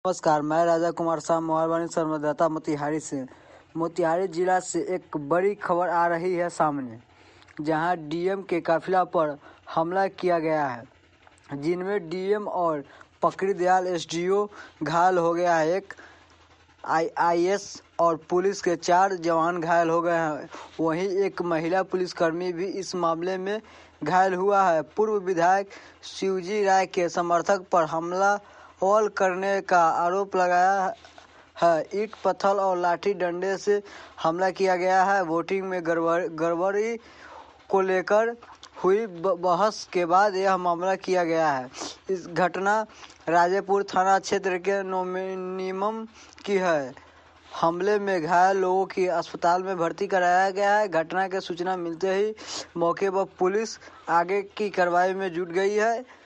नमस्कार, मैं राजा कुमार शाह मोहरबानी संवाददाता मोतिहारी से। मोतिहारी जिला से एक बड़ी खबर आ रही है सामने, जहां डीएम के काफिला पर हमला किया गया है, जिनमें डीएम और पकड़ी दयाल एसडीओ घायल हो गया है। एक आईएएस और पुलिस के 4 जवान घायल हो गए हैं। वहीं एक महिला पुलिसकर्मी भी इस मामले में घायल हुआ है। पूर्व विधायक शिवजी राय के समर्थक पर हमला करने का आरोप लगाया है। ईंट पत्थर और लाठी डंडे से हमला किया गया है। वोटिंग में गड़बड़ी को लेकर हुई बहस के बाद यह मामला किया गया है। इस घटना राजेपुर थाना क्षेत्र के नोमिनियम की है। हमले में घायल लोगों की अस्पताल में भर्ती कराया गया है। घटना की सूचना मिलते ही मौके पर पुलिस आगे की कार्रवाई में जुट गई है।